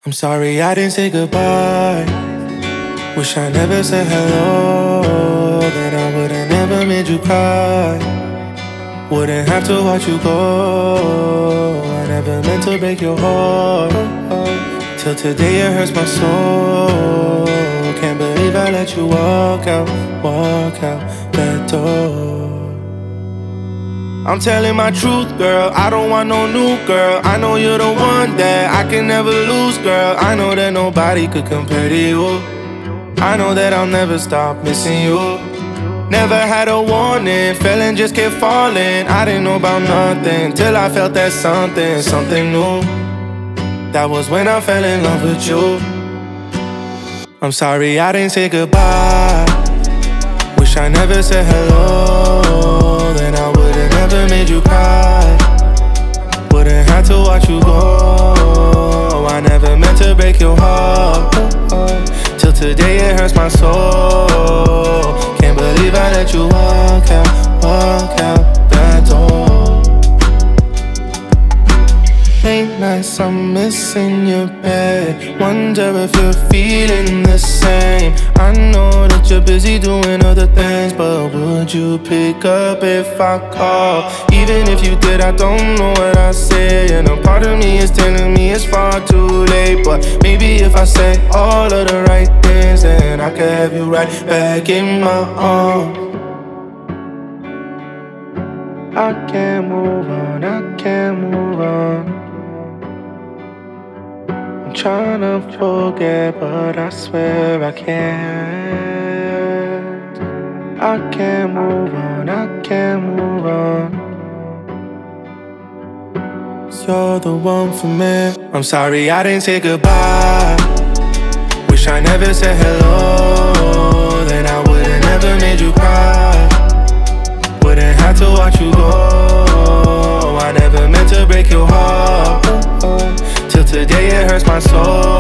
I'm sorry I didn't say goodbye. Wish I never said hello. Then I would've never made you cry. Wouldn't have to watch you go. I never meant to break your heart. Till today it hurts my soul. Can't believe I let you walk out that door. I'm telling my truth, girl, I don't want no new girl. I know you're the one that I can never lose, girl. I know that nobody could compare to you. I know that I'll never stop missing you. Never had a warning, fell and just kept falling. I didn't know about nothing till I felt that something new. That was when I fell in love with you. I'm sorry I didn't say goodbye. Wish I never said hello. Then I would've never made you cry. Wouldn't have to watch you go. I never meant to break your heart. Till today it hurts my soul. Can't believe I let you walk out that door. Late nights I'm missing your bed. Wonder if you're feeling the same. I know that you're busy doing other things, but would you pick up if I call? Even if you did, I don't know what I say. And a part of me is telling me it's far too late. But maybe if I say all of the right things, then I could have you right back in my arms. I can't move on, I can't move on. I'm tryna forget, but I swear I can't. I can't move on, I can't move on. You're the one for me. I'm sorry I didn't say goodbye. Wish I never said hello. Then I would've never made you cry. Wouldn't have to watch you go. I never meant to break your heart. Till today it hurts my soul.